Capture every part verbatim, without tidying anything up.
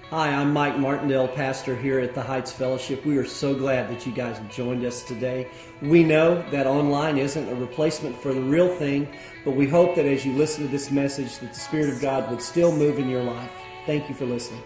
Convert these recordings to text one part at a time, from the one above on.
Hi, I'm Mike Martindale, pastor here at the Heights Fellowship. We are so glad that you guys have joined us today. We know that online isn't a replacement for the real thing, but we hope that as you listen to this message, that the Spirit of God would still move in your life. Thank you for listening.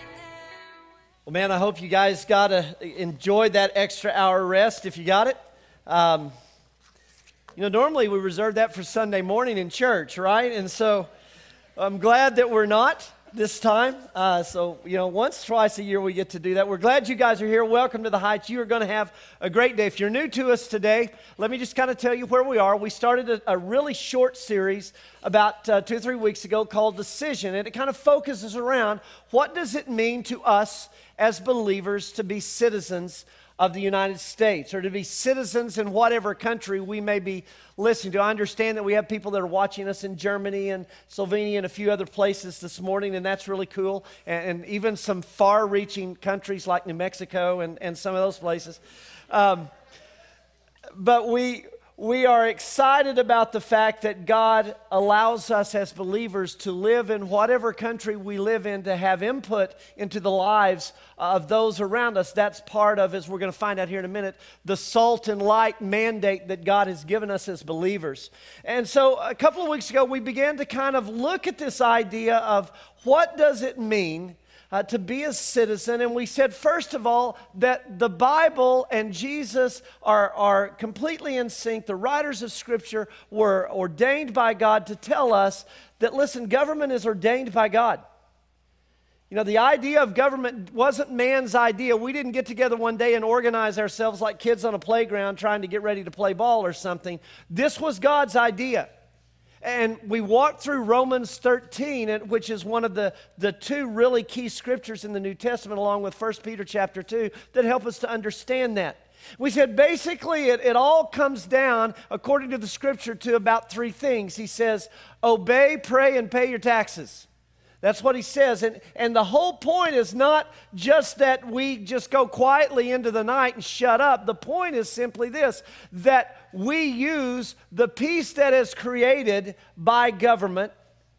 Well, man, I hope you guys got to enjoy that extra hour rest if you got it. Um, you know, normally we reserve that for Sunday morning in church, right? And so I'm glad that we're not this time. Uh, so, you know, once, twice a year we get to do that. We're glad you guys are here. Welcome to the Heights. You are going to have a great day. If you're new to us today, let me just kind of tell you where we are. We started a, a really short series about uh, two or three weeks ago called Decision, and it kind of focuses around what does it mean to us as believers to be citizens of the United States, or to be citizens in whatever country we may be listening to. I understand that we have people that are watching us in Germany and Slovenia and a few other places this morning, and that's really cool, and, and even some far-reaching countries like New Mexico and, and some of those places. Um, but we... We are excited about the fact that God allows us as believers to live in whatever country we live in, to have input into the lives of those around us. That's part of, as we're going to find out here in a minute, the salt and light mandate that God has given us as believers. And so a couple of weeks ago, we began to kind of look at this idea of what does it mean Uh, to be a citizen. And we said, first of all, that the Bible and Jesus are, are completely in sync. The writers of Scripture were ordained by God to tell us that, listen, government is ordained by God. You know, the idea of government wasn't man's idea. We didn't get together one day and organize ourselves like kids on a playground trying to get ready to play ball or something. This was God's idea. And we walked through Romans thirteen, which is one of the, the two really key scriptures in the New Testament, along with First Peter chapter two, that help us to understand that. We said basically it, it all comes down, according to the scripture, to about three things. He says, obey, pray, and pay your taxes. That's what he says. And, and the whole point is not just that we just go quietly into the night and shut up. The point is simply this, that we use the peace that is created by government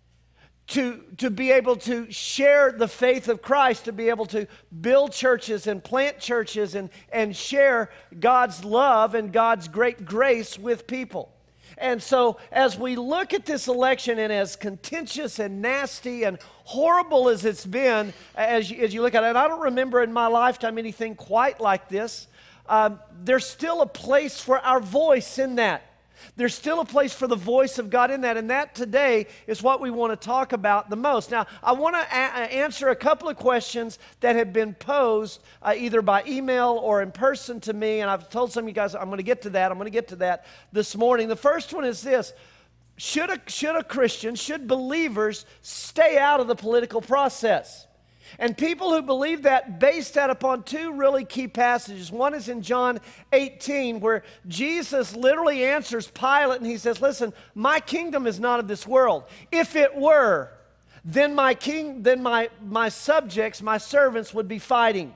to, to be able to share the faith of Christ, to be able to build churches and plant churches and, and share God's love and God's great grace with people. And so as we look at this election, and as contentious and nasty and horrible as it's been, as you, as you look at it, and I don't remember in my lifetime anything quite like this, um, there's still a place for our voice in that. There's still a place for the voice of God in that, and that today is what we want to talk about the most. Now, I want to a- answer a couple of questions that have been posed uh, either by email or in person to me, and I've told some of you guys I'm going to get to that. I'm going to get to that this morning. The first one is this. Should a, should a Christian, should believers stay out of the political process? And people who believe that base that upon two really key passages. One is in John eighteen, where Jesus literally answers Pilate and he says, listen, my kingdom is not of this world. If it were, then my king, then my, my subjects, my servants would be fighting.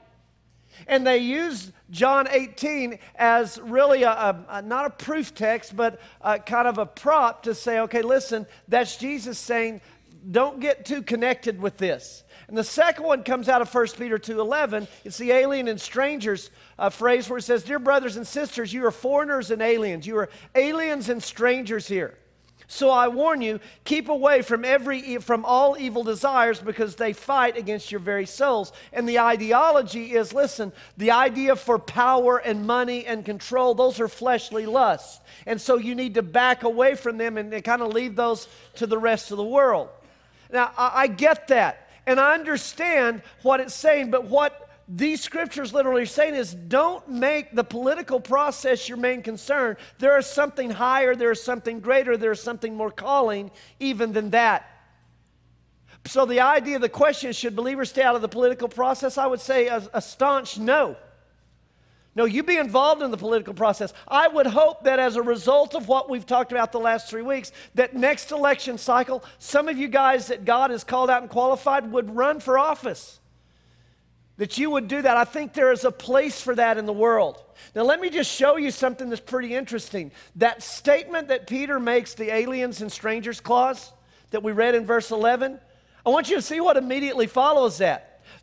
And they use John eighteen as really a, a, a not a proof text, but a, kind of a prop to say, okay, listen, that's Jesus saying, don't get too connected with this. And the second one comes out of First Peter two eleven. It's the alien and strangers uh, phrase where it says, dear brothers and sisters, you are foreigners and aliens. You are aliens and strangers here. So I warn you, keep away from every from all evil desires, because they fight against your very souls. And the ideology is, listen, the idea for power and money and control, those are fleshly lusts. And so you need to back away from them and, and kind of leave those to the rest of the world. Now, I, I get that. And I understand what it's saying, but what these scriptures literally are saying is don't make the political process your main concern. There is something higher, there is something greater, there is something more calling even than that. So the idea, the question is, should believers stay out of the political process? I would say a, a staunch no. No, you be involved in the political process. I would hope that as a result of what we've talked about the last three weeks, that next election cycle, some of you guys that God has called out and qualified would run for office. That you would do that. I think there is a place for that in the world. Now let me just show you something that's pretty interesting. That statement that Peter makes, the aliens and strangers clause, that we read in verse eleven, I want you to see what immediately follows that.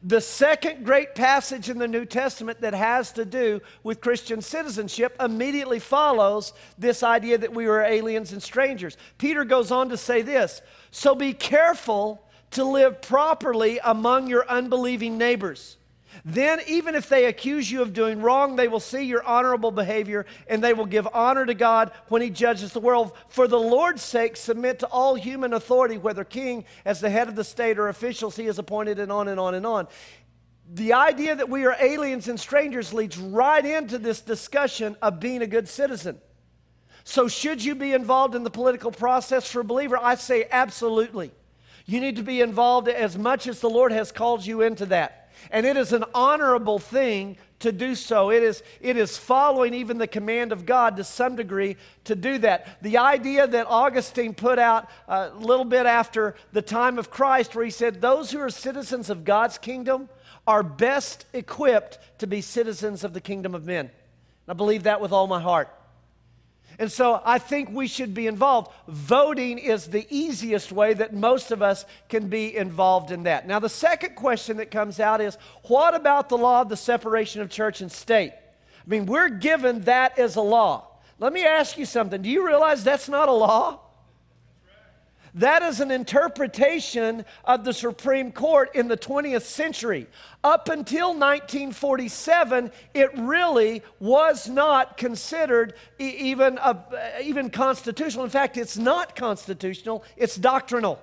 The second great passage in the New Testament that has to do with Christian citizenship immediately follows this idea that we are aliens and strangers. Peter goes on to say this, so be careful to live properly among your unbelieving neighbors. Then, even if they accuse you of doing wrong, they will see your honorable behavior, and they will give honor to God when He judges the world. For the Lord's sake, submit to all human authority, whether king, as the head of the state, or officials He has appointed, and on and on and on. The idea that we are aliens and strangers leads right into this discussion of being a good citizen. So should you be involved in the political process for a believer? I say absolutely. You need to be involved as much as the Lord has called you into that. And it is an honorable thing to do so. It is, it is following even the command of God to some degree to do that. The idea that Augustine put out a little bit after the time of Christ, where he said, those who are citizens of God's kingdom are best equipped to be citizens of the kingdom of men. I believe that with all my heart. And so I think we should be involved. Voting is the easiest way that most of us can be involved in that. Now, the second question that comes out is, what about the law of the separation of church and state? I mean, we're given that as a law. Let me ask you something. Do you realize that's not a law? That is an interpretation of the Supreme Court in the twentieth century. Up until nineteen forty-seven, it really was not considered e- even, a, even constitutional. In fact, it's not constitutional, it's doctrinal.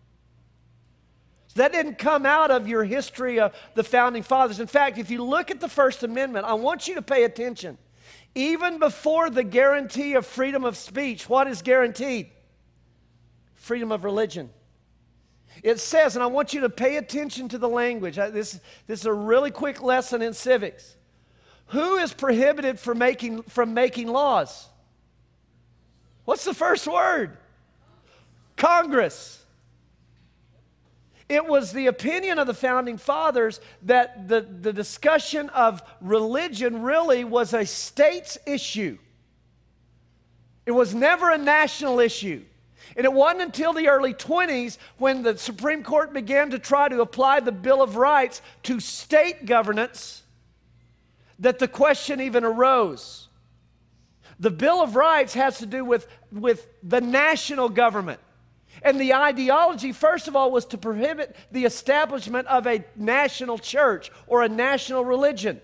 So that didn't come out of your history of the Founding Fathers. In fact, if you look at the First Amendment, I want you to pay attention. Even before the guarantee of freedom of speech, what is guaranteed? Freedom of religion. It says, and I want you to pay attention to the language. This, this is a really quick lesson in civics. Who is prohibited from making, from making laws? What's the first word? Congress. It was the opinion of the Founding Fathers that the, the discussion of religion really was a state's issue. It was never a national issue. And it wasn't until the early twenties when the Supreme Court began to try to apply the Bill of Rights to state governance that the question even arose. The Bill of Rights has to do with, with the national government. And the ideology, first of all, was to prohibit the establishment of a national church or a national religion.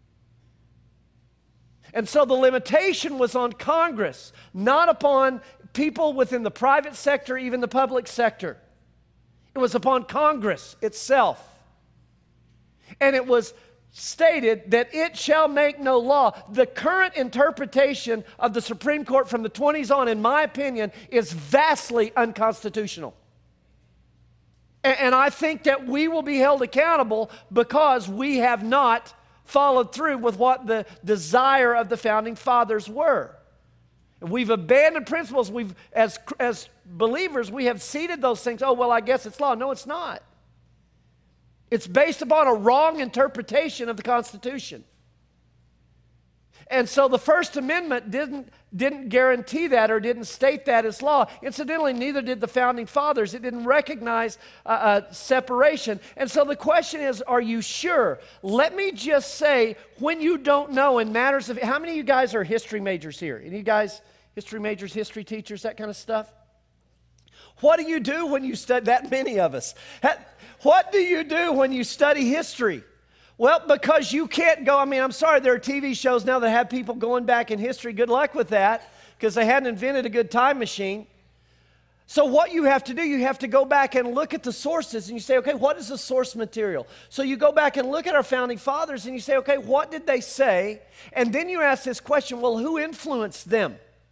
And so the limitation was on Congress, not upon people within the private sector, even the public sector. It was upon Congress itself. And it was stated that it shall make no law. The current interpretation of the Supreme Court from the twenties on, in my opinion, is vastly unconstitutional. And, and I think that we will be held accountable because we have not followed through with what the desire of the Founding Fathers were. We've abandoned principles. We've, as, as believers, we have ceded those things. Oh, well, I guess it's law. No, it's not. It's based upon a wrong interpretation of the Constitution. And so the First Amendment didn't, didn't guarantee that or didn't state that as law. Incidentally, neither did the Founding Fathers. It didn't recognize uh, uh, separation. And so the question is, are you sure? Let me just say, when you don't know in matters of, how many of you guys are history majors here? Any of you guys history majors, history teachers, that kind of stuff? What do you do when you study, that many of us? What do you do when you study history? Well, because you can't go, I mean, I'm sorry, there are T V shows now that have people going back in history. Good luck with that, because they hadn't invented a good time machine. So what you have to do, you have to go back and look at the sources, and you say, okay, what is the source material? So you go back and look at our Founding Fathers, and you say, okay, what did they say? And then you ask this question, well, who influenced them?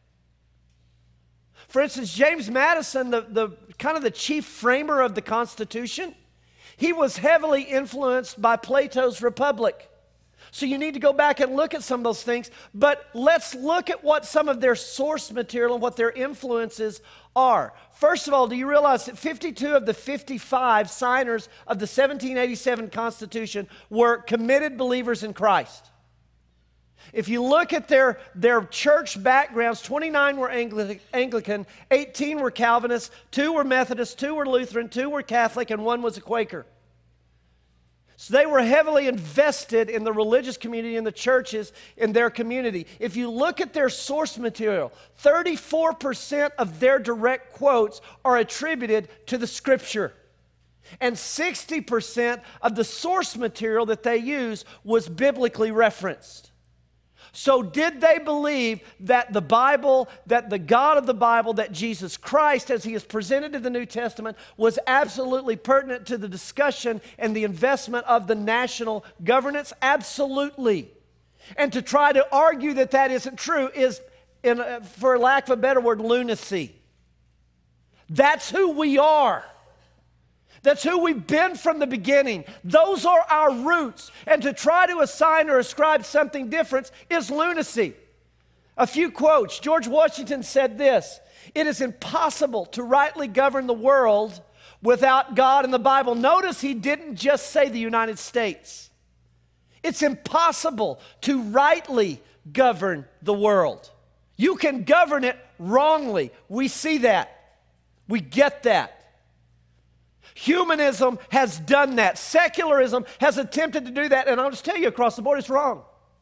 For instance, James Madison, the, the kind of the chief framer of the Constitution, he was heavily influenced by Plato's Republic. So you need to go back and look at some of those things, but let's look at what some of their source material and what their influences are. First of all, do you realize that fifty-two of the fifty-five signers of the seventeen eighty-seven Constitution were committed believers in Christ? If you look at their, their church backgrounds, twenty-nine were Angli- Anglican, eighteen were Calvinist, two were Methodist, two were Lutheran, two were Catholic, and one was a Quaker. So they were heavily invested in the religious community and the churches in their community. If you look at their source material, thirty-four percent of their direct quotes are attributed to the Scripture. And sixty percent of the source material that they use was biblically referenced. So did they believe that the Bible, that the God of the Bible, that Jesus Christ, as he is presented in the New Testament, was absolutely pertinent to the discussion and the investment of the national governance? Absolutely. And to try to argue that that isn't true is, in, for lack of a better word, lunacy. That's who we are. That's who we've been from the beginning. Those are our roots. And to try to assign or ascribe something different is lunacy. A few quotes. George Washington said this: "It is impossible to rightly govern the world without God and the Bible." Notice he didn't just say the United States. It's impossible to rightly govern the world. You can govern it wrongly. We see that. We get that. Humanism has done that. Secularism has attempted to do that, and I'll just tell you across the board, it's wrong.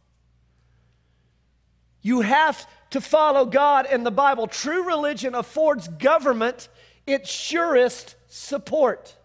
You have to follow God and the Bible. True religion affords government its surest support.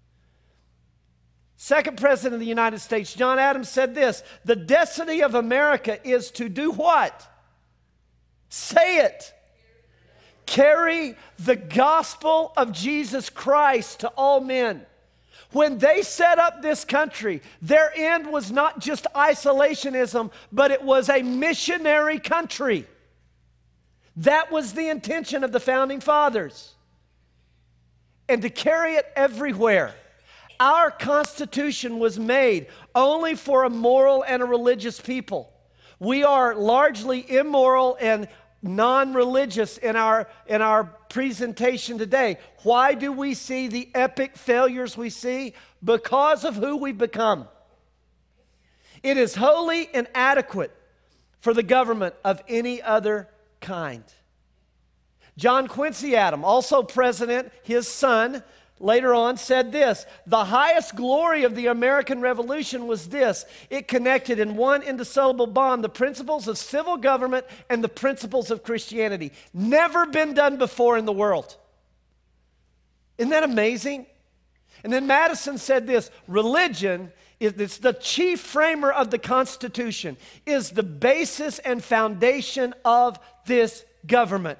Second President of the United States, John Adams, said this: "The destiny of America is to do what? Say it. Carry the gospel of Jesus Christ to all men." When they set up this country, their end was not just isolationism, but it was a missionary country. That was the intention of the founding fathers. And to carry it everywhere. Our Constitution was made only for a moral and a religious people. We are largely immoral and non-religious in our, in our presentation today. Why do we see the epic failures we see? Because of who we've become. It is wholly inadequate for the government of any other kind. John Quincy Adams, also president, his son, later on said this: "The highest glory of the American Revolution was this: it connected in one indissoluble bond the principles of civil government and the principles of Christianity." Never been done before in the world. Isn't that amazing? And then Madison said this: "Religion is it's the chief framer of the Constitution, is the basis and foundation of this government."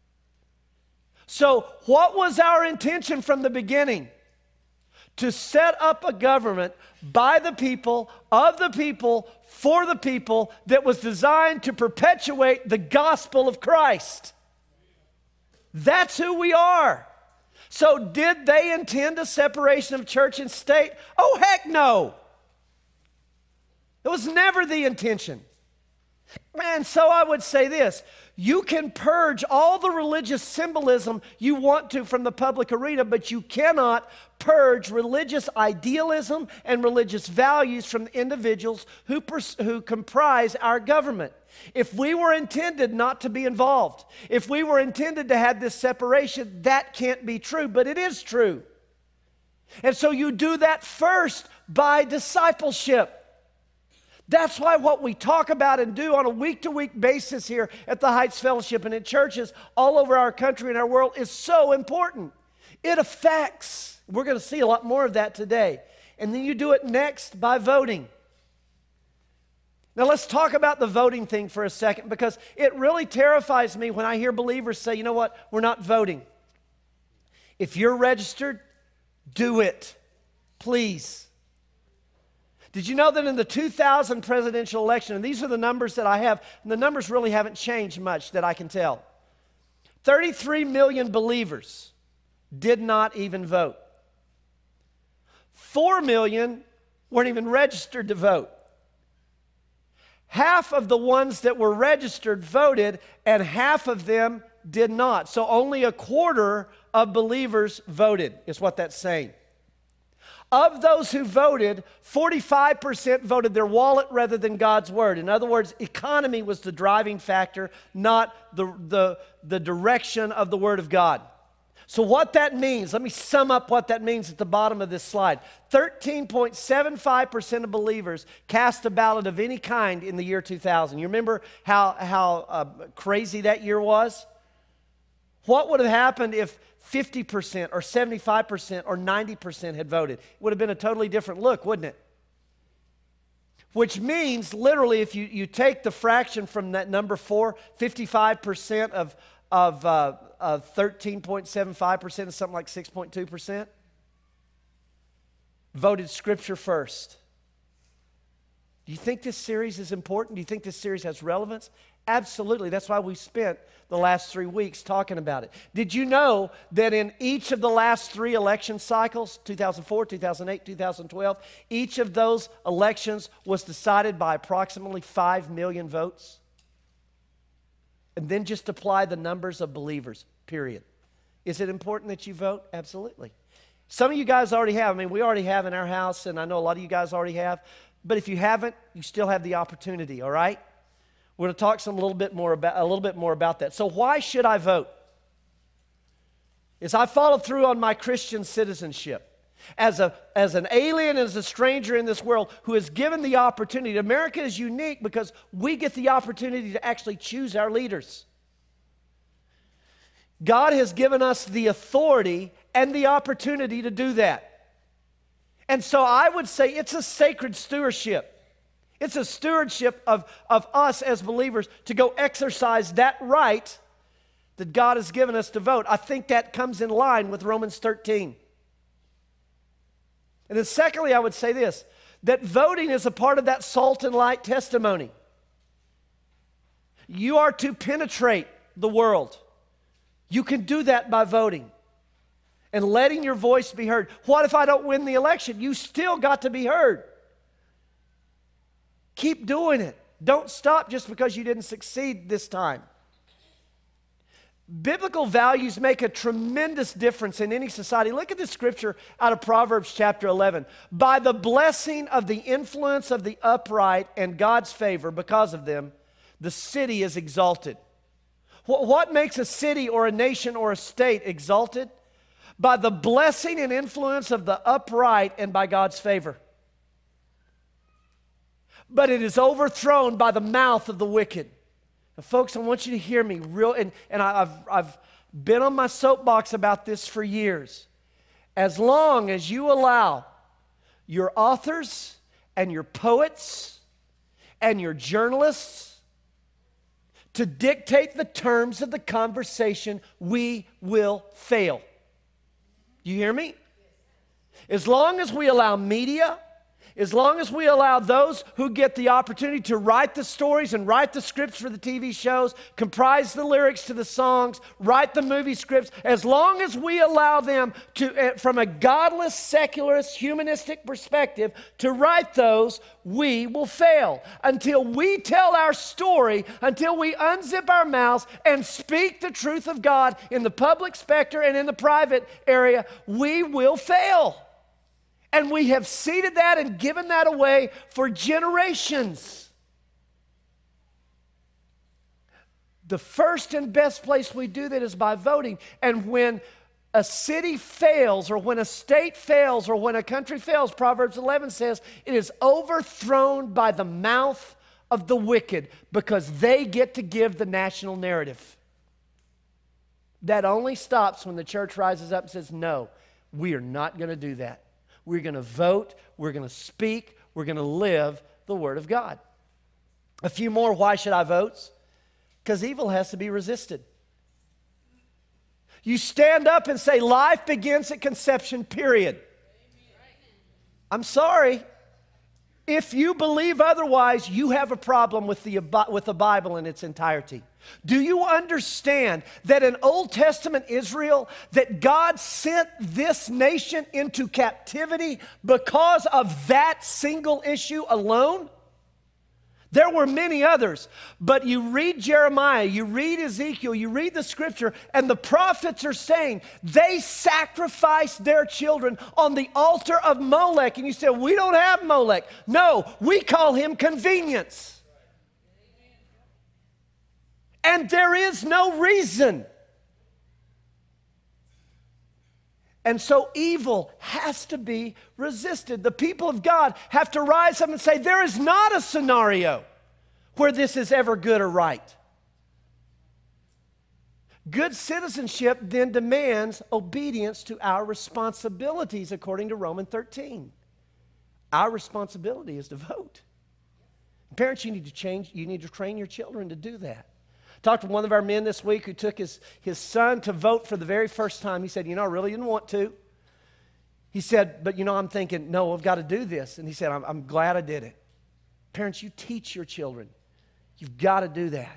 So what was our intention from the beginning? To set up a government by the people, of the people, for the people, that was designed to perpetuate the gospel of Christ. That's who we are. So did they intend a separation of church and state? Oh, heck no. It was never the intention. And so I would say this: you can purge all the religious symbolism you want to from the public arena, but you cannot purge religious idealism and religious values from the individuals who, pers- who comprise our government. If we were intended not to be involved, if we were intended to have this separation, that can't be true, but it is true. And so you do that first by discipleship. That's why what we talk about and do on a week-to-week basis here at the Heights Fellowship and in churches all over our country and our world is so important. It affects. We're going to see a lot more of that today. And then you do it next by voting. Now let's talk about the voting thing for a second, because it really terrifies me when I hear believers say, you know what, we're not voting. If you're registered, do it, please. Did you know that in the two thousand presidential election, and these are the numbers that I have, and the numbers really haven't changed much that I can tell, thirty-three million believers did not even vote. four million weren't even registered to vote. Half of the ones that were registered voted, and half of them did not. So only a quarter of believers voted, is what that's saying. Of those who voted, forty-five percent voted their wallet rather than God's word. In other words, economy was the driving factor, not the, the, the direction of the word of God. So what that means, let me sum up what that means at the bottom of this slide. thirteen point seven five percent of believers cast a ballot of any kind in the year two thousand. You remember how, how uh, crazy that year was? What would have happened if fifty percent or seventy-five percent or ninety percent had voted? It would have been a totally different look, wouldn't it? Which means, literally, if you, you take the fraction from that number four, fifty-five percent of, of, uh, of thirteen point seven five percent is something like six point two percent, voted Scripture first. Do you think this series is important? Do you think this series has relevance? Absolutely. That's why we spent the last three weeks talking about it. Did you know that in each of the last three election cycles, two thousand four, two thousand eight, two thousand twelve, each of those elections was decided by approximately five million votes? And then just apply the numbers of believers, period. Is it important that you vote? Absolutely. Some of you guys already have. I mean, we already have in our house, and I know a lot of you guys already have. But if you haven't, you still have the opportunity, all right? We're going to talk some a little bit more about a little bit more about that. So why should I vote? Is I followed through on my Christian citizenship. As a as an alien, as a stranger in this world who is given the opportunity. America is unique because we get the opportunity to actually choose our leaders. God has given us the authority and the opportunity to do that. And so I would say it's a sacred stewardship. It's a stewardship of, of us as believers to go exercise that right that God has given us to vote. I think that comes in line with Romans thirteen. And then secondly, I would say this, that voting is a part of that salt and light testimony. You are to penetrate the world. You can do that by voting and letting your voice be heard. What if I don't win the election? You still got to be heard. Keep doing it. Don't stop just because you didn't succeed this time. Biblical values make a tremendous difference in any society. Look at this scripture out of Proverbs chapter eleven. By the blessing of the influence of the upright and God's favor because of them, the city is exalted. What makes a city or a nation or a state exalted? By the blessing and influence of the upright and by God's favor. But it is overthrown by the mouth of the wicked. Now, folks, I want you to hear me real, and, and I, I've, I've been on my soapbox about this for years. As long as you allow your authors and your poets and your journalists to dictate the terms of the conversation, we will fail. You hear me? As long as we allow media, as long as we allow those who get the opportunity to write the stories and write the scripts for the T V shows, comprise the lyrics to the songs, write the movie scripts, as long as we allow them to, from a godless, secularist, humanistic perspective, to write those, we will fail. Until we tell our story, until we unzip our mouths and speak the truth of God in the public specter and in the private area, we will fail. And we have seeded that and given that away for generations. The first and best place we do that is by voting. And when a city fails, or when a state fails, or when a country fails, Proverbs eleven says, it is overthrown by the mouth of the wicked because they get to give the national narrative. That only stops when the church rises up and says, no, we are not going to do that. We're going to vote, we're going to speak, we're going to live the Word of God. A few more why should I votes? Because evil has to be resisted. You stand up and say life begins at conception, period. I'm sorry. If you believe otherwise, you have a problem with the, with the Bible in its entirety. Do you understand that in Old Testament Israel, that God sent this nation into captivity because of that single issue alone? There were many others, but you read Jeremiah, you read Ezekiel, you read the scripture, and the prophets are saying they sacrificed their children on the altar of Molech. And you say, we don't have Molech. No, we call him convenience. And there is no reason And so evil has to be resisted. The people of God have to rise up and say, there is not a scenario where this is ever good or right. Good citizenship then demands obedience to our responsibilities according to Romans thirteen. Our responsibility is to vote. Parents, you need to change, you need to train your children to do that. Talked to one of our men this week who took his, his son to vote for the very first time. He said, you know, I really didn't want to. He said, but you know, I'm thinking, no, I've got to do this. And he said, I'm, I'm glad I did it. Parents, you teach your children. You've got to do that.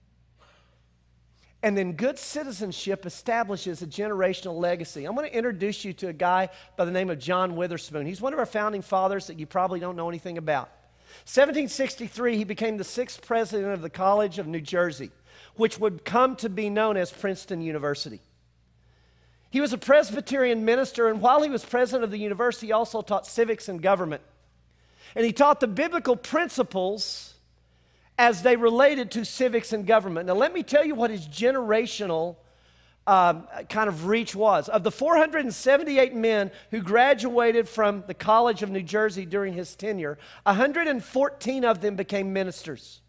And then good citizenship establishes a generational legacy. I'm going to introduce you to a guy by the name of John Witherspoon. He's one of our founding fathers that you probably don't know anything about. seventeen sixty-three, he became the sixth president of the College of New Jersey, which would come to be known as Princeton University. He was a Presbyterian minister, and while he was president of the university, he also taught civics and government. And he taught the biblical principles as they related to civics and government. Now, let me tell you what his generational um, kind of reach was. Of the four hundred seventy-eight men who graduated from the College of New Jersey during his tenure, one hundred fourteen of them became ministers.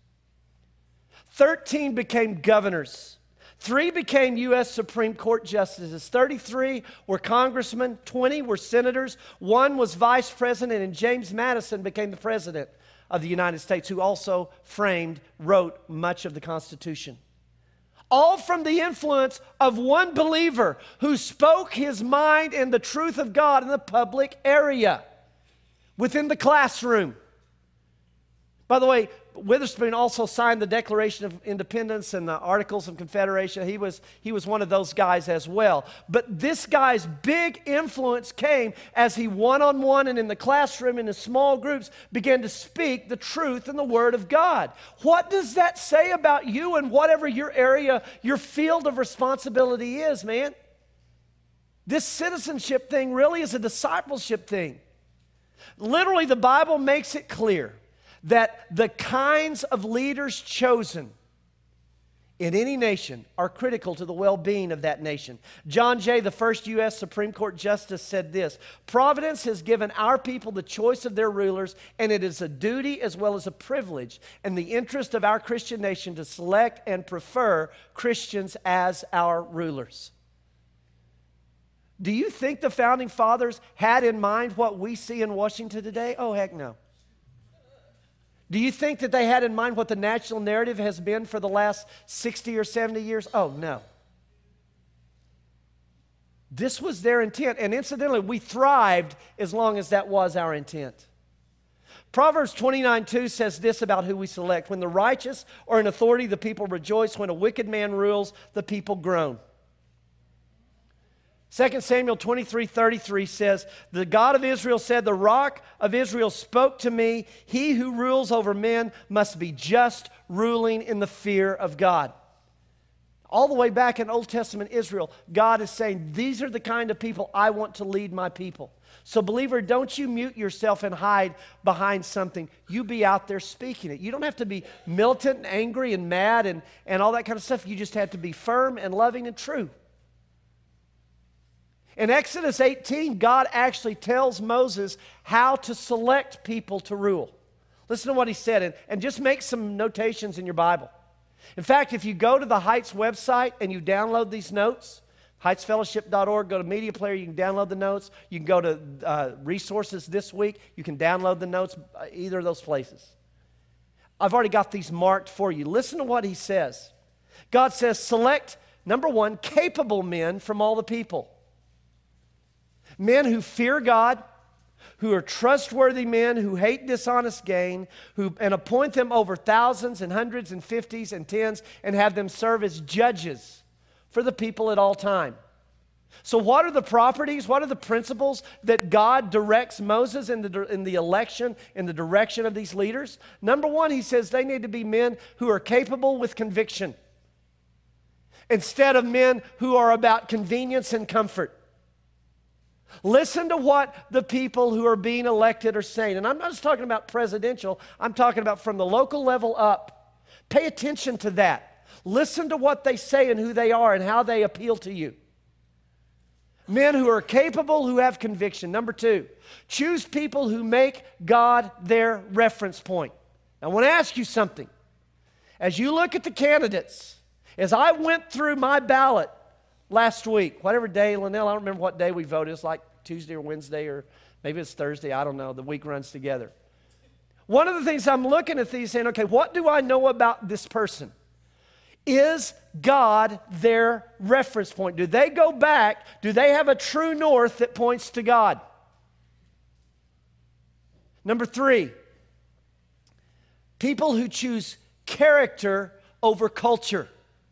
thirteen became governors. Three became U S Supreme Court justices. thirty-three were congressmen. twenty were senators. One was vice president, and James Madison became the president of the United States, who also framed, wrote much of the Constitution. All from the influence of one believer who spoke his mind and the truth of God in the public area, within the classroom. By the way, Witherspoon also signed the Declaration of Independence and the Articles of Confederation. He was, he was one of those guys as well. But this guy's big influence came as he one-on-one and in the classroom and in small groups began to speak the truth and the Word of God. What does that say about you and whatever your area, your field of responsibility is, man? This citizenship thing really is a discipleship thing. Literally, the Bible makes it clear that the kinds of leaders chosen in any nation are critical to the well-being of that nation. John Jay, the first U S Supreme Court Justice, said this: Providence has given our people the choice of their rulers, and it is a duty as well as a privilege and the interest of our Christian nation to select and prefer Christians as our rulers. Do you think the Founding Fathers had in mind what we see in Washington today? Oh, heck no. Do you think that they had in mind what the national narrative has been for the last sixty or seventy years? Oh, no. This was their intent, and incidentally, we thrived as long as that was our intent. Proverbs twenty-nine two says this about who we select: when the righteous are in authority, the people rejoice. When a wicked man rules, the people groan. Second Samuel twenty-three thirty-three says, the God of Israel said, the rock of Israel spoke to me. He who rules over men must be just, ruling in the fear of God. All the way back in Old Testament Israel, God is saying, these are the kind of people I want to lead my people. So believer, don't you mute yourself and hide behind something. You be out there speaking it. You don't have to be militant and angry and mad and, and all that kind of stuff. You just have to be firm and loving and true. In Exodus eighteen, God actually tells Moses how to select people to rule. Listen to what he said, and, and just make some notations in your Bible. In fact, if you go to the Heights website and you download these notes, heights fellowship dot org, go to Media Player, you can download the notes. You can go to uh, Resources this week, you can download the notes, uh, either of those places. I've already got these marked for you. Listen to what he says. God says, select, number one, capable men from all the people. Men who fear God, who are trustworthy men, who hate dishonest gain, who, and appoint them over thousands and hundreds and fifties and tens, and have them serve as judges for the people at all time. So what are the properties, what are the principles that God directs Moses in the, in the election, in the direction of these leaders? Number one, he says they need to be men who are capable with conviction, instead of men who are about convenience and comfort. Listen to what the people who are being elected are saying. And I'm not just talking about presidential. I'm talking about from the local level up. Pay attention to that. Listen to what they say and who they are and how they appeal to you. Men who are capable, who have conviction. Number two, choose people who make God their reference point. I want to ask you something. As you look at the candidates, as I went through my ballot last week, whatever day, Linnell, I don't remember what day we voted. It's like Tuesday or Wednesday, or maybe it's Thursday. I don't know. The week runs together. One of the things I'm looking at these saying, okay, what do I know about this person? Is God their reference point? Do they go back? Do they have a true north that points to God? Number three, people who choose character over culture.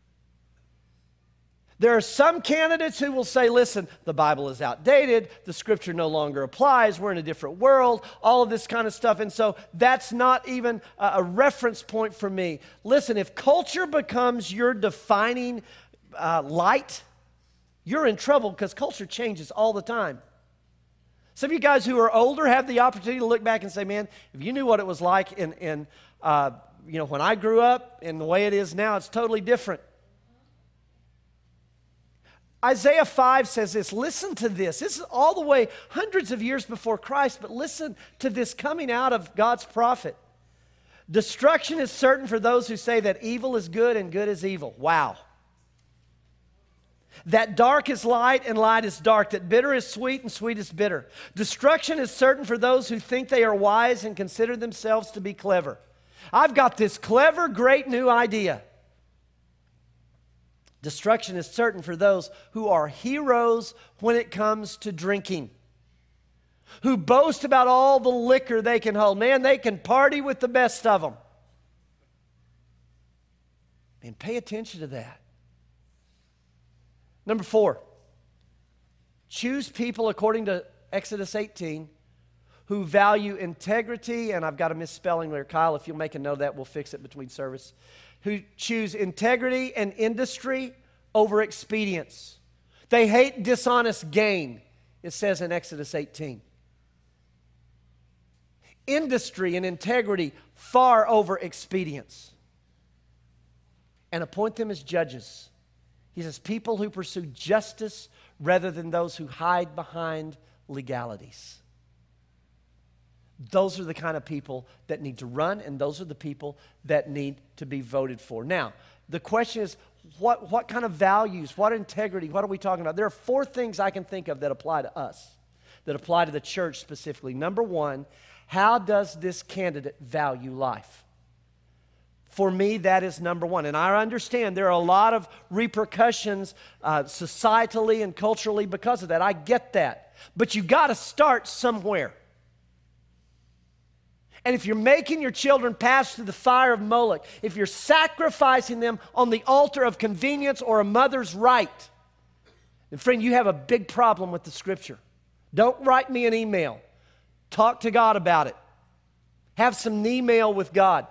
There are some candidates who will say, listen, the Bible is outdated, the Scripture no longer applies, we're in a different world, all of this kind of stuff, and so that's not even a, a reference point for me. Listen, if culture becomes your defining uh, light, you're in trouble because culture changes all the time. Some of you guys who are older have the opportunity to look back and say, man, if you knew what it was like in, in uh, you know, when I grew up and the way it is now, it's totally different. Isaiah five says this, listen to this. This is all the way hundreds of years before Christ, but listen to this coming out of God's prophet. Destruction is certain for those who say that evil is good and good is evil. Wow. That dark is light and light is dark, that bitter is sweet and sweet is bitter. Destruction is certain for those who think they are wise and consider themselves to be clever. I've got this clever, great new idea. Destruction is certain for those who are heroes when it comes to drinking, who boast about all the liquor they can hold. Man, they can party with the best of them. Man, pay attention to that. Number four, choose people according to Exodus eighteen who value integrity, and I've got a misspelling there. Kyle, if you'll make a note of that, we'll fix it between service. Who choose integrity and industry over expedience. They hate dishonest gain, it says in Exodus eighteen. Industry and integrity far over expedience. And appoint them as judges. He says, people who pursue justice rather than those who hide behind legalities. Those are the kind of people that need to run, and those are the people that need to be voted for. Now, the question is, what, what kind of values, what integrity, what are we talking about? There are four things I can think of that apply to us, that apply to the church specifically. Number one, how does this candidate value life? For me, that is number one. And I understand there are a lot of repercussions uh, societally and culturally because of that. I get that. But you got to start somewhere. And if you're making your children pass through the fire of Moloch, if you're sacrificing them on the altar of convenience or a mother's right, then friend, you have a big problem with the Scripture. Don't write me an email. Talk to God about it. Have some email with God.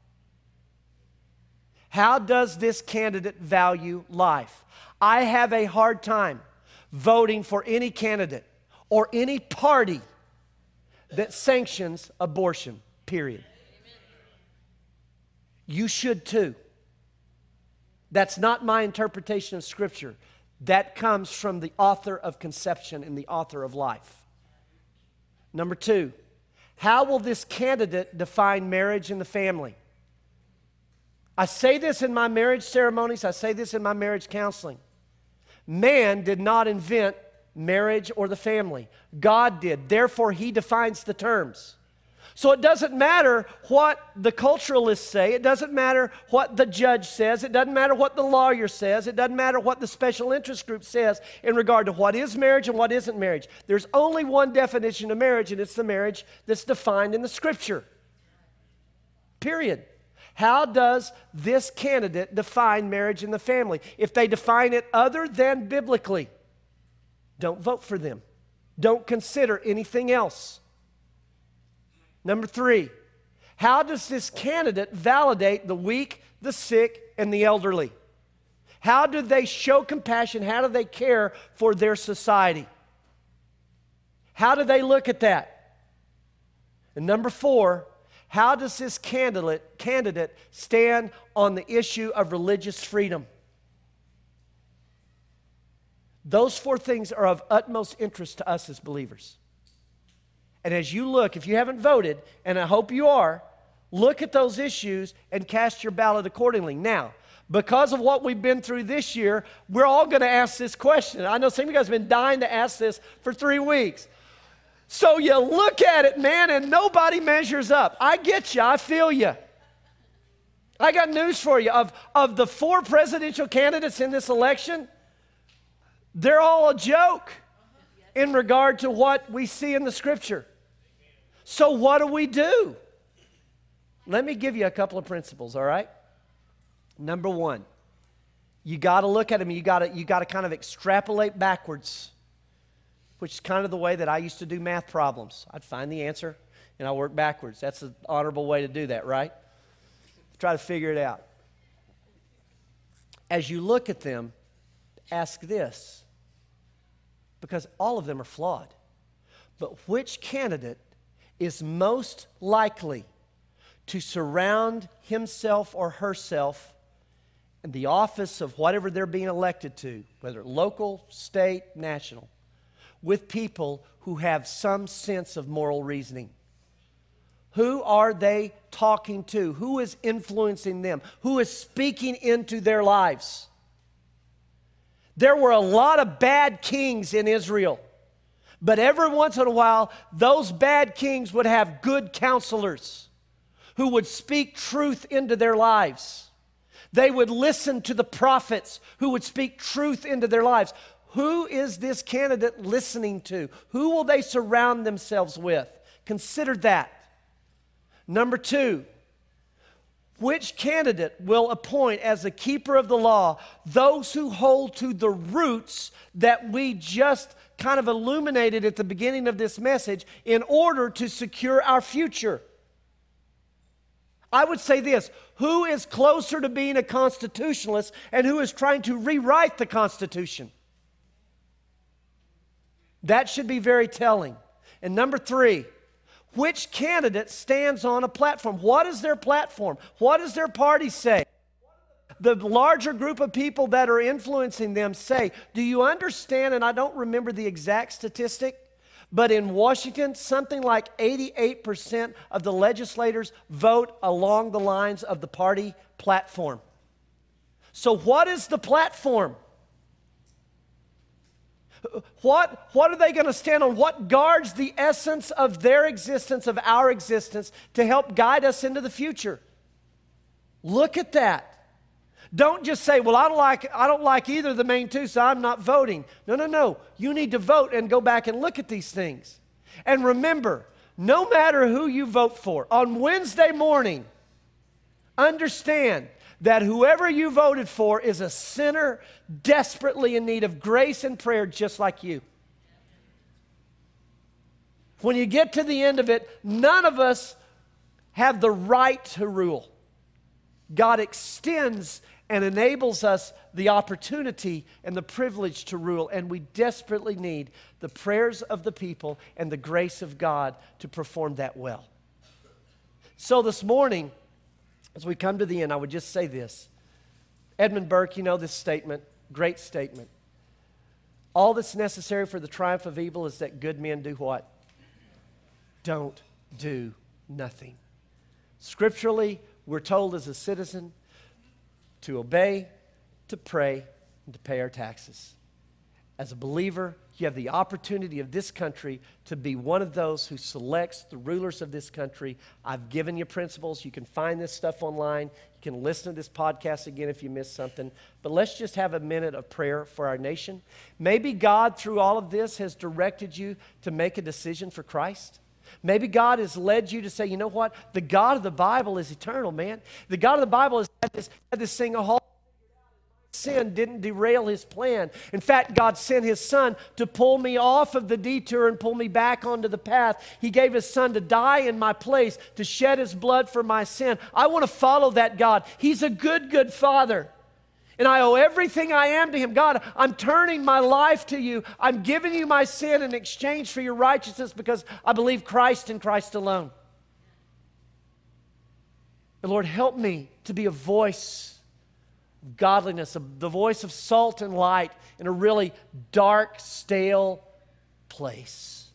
How does this candidate value life? I have a hard time voting for any candidate or any party that sanctions abortion, period. You should too. That's not my interpretation of Scripture. That comes from the author of conception and the author of life. Number two, how will this candidate define marriage and the family? I say this in my marriage ceremonies. I say this in my marriage counseling. Man did not invent marriage or the family. God did. Therefore, He defines the terms. So it doesn't matter what the culturalists say. It doesn't matter what the judge says. It doesn't matter what the lawyer says. It doesn't matter what the special interest group says in regard to what is marriage and what isn't marriage. There's only one definition of marriage, and it's the marriage that's defined in the Scripture. Period. How does this candidate define marriage and the family? If they define it other than biblically, don't vote for them. Don't consider anything else. Number three, how does this candidate validate the weak, the sick, and the elderly? How do they show compassion? How do they care for their society? How do they look at that? And number four, how does this candidate, candidate stand on the issue of religious freedom? Those four things are of utmost interest to us as believers. And as you look, if you haven't voted, and I hope you are, look at those issues and cast your ballot accordingly. Now, because of what we've been through this year, we're all going to ask this question. I know some of you guys have been dying to ask this for three weeks. So you look at it, man, and nobody measures up. I get you. I feel you. I got news for you. Of, of the four presidential candidates in this election, they're all a joke in regard to what we see in the Scripture. So what do we do? Let me give you a couple of principles, all right? Number one, you got to look at them. You got to you got to kind of extrapolate backwards, which is kind of the way that I used to do math problems. I'd find the answer, and I'd work backwards. That's an honorable way to do that, right? Try to figure it out. As you look at them, ask this, because all of them are flawed. But which candidate is most likely to surround himself or herself in the office of whatever they're being elected to, whether local, state, national, with people who have some sense of moral reasoning? Who are they talking to? Who is influencing them? Who is speaking into their lives? There were a lot of bad kings in Israel, but every once in a while, those bad kings would have good counselors who would speak truth into their lives. They would listen to the prophets who would speak truth into their lives. Who is this candidate listening to? Who will they surround themselves with? Consider that. Number two, which candidate will appoint as the keeper of the law those who hold to the roots that we just kind of illuminated at the beginning of this message in order to secure our future? I would say this: who is closer to being a constitutionalist and who is trying to rewrite the Constitution? That should be very telling. And number three, which candidate stands on a platform? What is their platform? What does their party say? The larger group of people that are influencing them say, do you understand, and I don't remember the exact statistic, but in Washington, something like eighty-eight percent of the legislators vote along the lines of the party platform. So what is the platform? What, what are they going to stand on? What guards the essence of their existence, of our existence, to help guide us into the future? Look at that. Don't just say, well, I don't like, I don't like either of the main two, so I'm not voting. No, no, no. You need to vote and go back and look at these things. And remember, no matter who you vote for, on Wednesday morning, understand that whoever you voted for is a sinner desperately in need of grace and prayer just like you. When you get to the end of it, none of us have the right to rule. God extends and enables us the opportunity and the privilege to rule, and we desperately need the prayers of the people and the grace of God to perform that well. So this morning, as we come to the end, I would just say this. Edmund Burke, you know this statement, great statement. All that's necessary for the triumph of evil is that good men do what? Don't do nothing. Scripturally, we're told as a citizen to obey, to pray, and to pay our taxes. As a believer, you have the opportunity of this country to be one of those who selects the rulers of this country. I've given you principles. You can find this stuff online. You can listen to this podcast again if you missed something. But let's just have a minute of prayer for our nation. Maybe God, through all of this, has directed you to make a decision for Christ. Maybe God has led you to say, you know what? The God of the Bible is eternal, man. The God of the Bible has had this, had this thing a whole sin didn't derail his plan. In fact, God sent his son to pull me off of the detour and pull me back onto the path. He gave his son to die in my place, to shed his blood for my sin. I want to follow that God. He's a good, good father. And I owe everything I am to him. God, I'm turning my life to you. I'm giving you my sin in exchange for your righteousness because I believe Christ and Christ alone. And Lord, help me to be a voice godliness, the voice of salt and light in a really dark, stale place.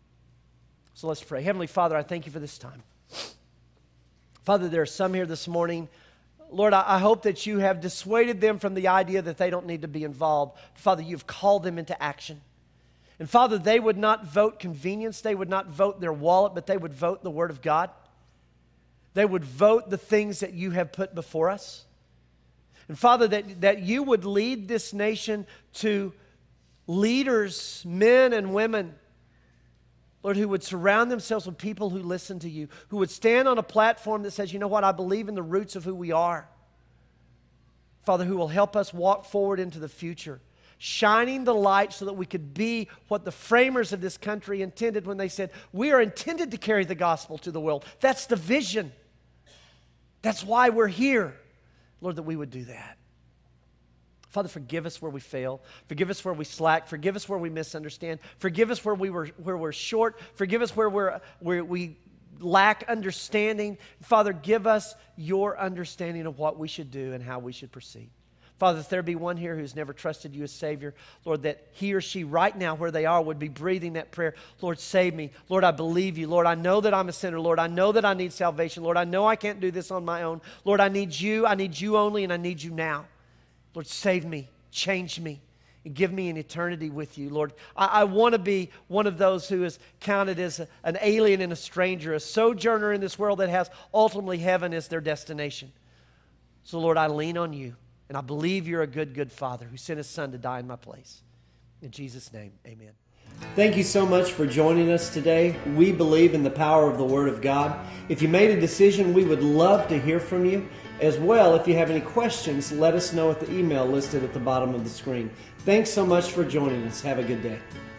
So let's pray. Heavenly Father, I thank you for this time. Father, there are some here this morning. Lord, I hope that you have dissuaded them from the idea that they don't need to be involved. Father, you've called them into action. And Father, they would not vote convenience. They would not vote their wallet, but they would vote the Word of God. They would vote the things that you have put before us. And Father, that, that you would lead this nation to leaders, men and women, Lord, who would surround themselves with people who listen to you, who would stand on a platform that says, you know what, I believe in the roots of who we are. Father, who will help us walk forward into the future, shining the light so that we could be what the framers of this country intended when they said, we are intended to carry the gospel to the world. That's the vision. That's why we're here. Lord, that we would do that. Father, forgive us where we fail. Forgive us where we slack. Forgive us where we misunderstand. Forgive us where we were where we're short. Forgive us where we're where we lack understanding. Father, give us your understanding of what we should do and how we should proceed. Father, if there be one here who's never trusted you as Savior, Lord, that he or she right now where they are would be breathing that prayer. Lord, save me. Lord, I believe you. Lord, I know that I'm a sinner. Lord, I know that I need salvation. Lord, I know I can't do this on my own. Lord, I need you. I need you only, and I need you now. Lord, save me, change me, and give me an eternity with you. Lord, I, I want to be one of those who is counted as a, an alien and a stranger, a sojourner in this world that has ultimately heaven as their destination. So, Lord, I lean on you, and I believe you're a good, good Father who sent his Son to die in my place. In Jesus' name, amen. Thank you so much for joining us today. We believe in the power of the Word of God. If you made a decision, we would love to hear from you. As well, if you have any questions, let us know at the email listed at the bottom of the screen. Thanks so much for joining us. Have a good day.